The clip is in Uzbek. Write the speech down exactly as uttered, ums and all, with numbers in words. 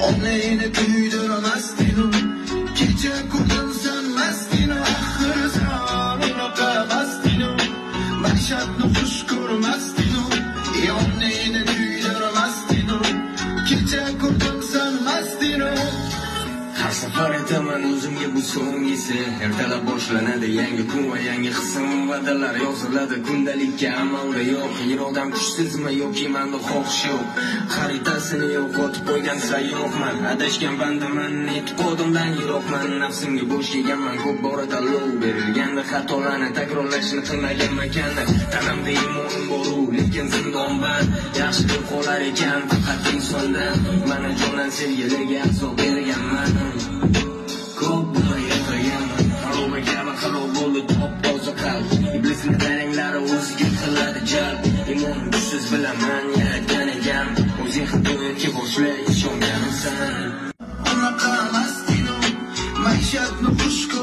Onlayını kuyduramastinu. Kecha kurdun sanmastinu. Axir sonunu qamastinu. Maishatni xush ko'rmasdinu. Onlayını kuyduramastinu. Kecha kurdun sanmastinu. Har safar aytaman o'zimga bu so'ngisi. Ertalab boshlanadi yangi kun va yangi qism. Va'dalar yoziladi kundalikka, amalda yo'q. Irodam kuchsizmi yoki menda xohish yo'q. Xaritasini yo'qotib qo'ygan sayyoqman. Adashgan bandaman, e'tiqodimdan yiroqman. Nafsimga bo'sh kelganman, ko'p bora tanlov berilganda xatolarni takrorlashni qilmagan makanda. Tanamda imonim bor-u, lekin zindonman. Yaxshi deb qolar ekan faqat insondan. Mana jonan sevgilarga azob berganman. Ko'p bo'layotganman, xaroba kabi xarob bo'ldi top-toza qalb. Iblisning taranglari o'ziga qiladi jalb. Imon kuchsiz bilaman yaratgan ekan. O'zing xatoga boshlay ishongansan. Ona qamastinu. Maishatni xush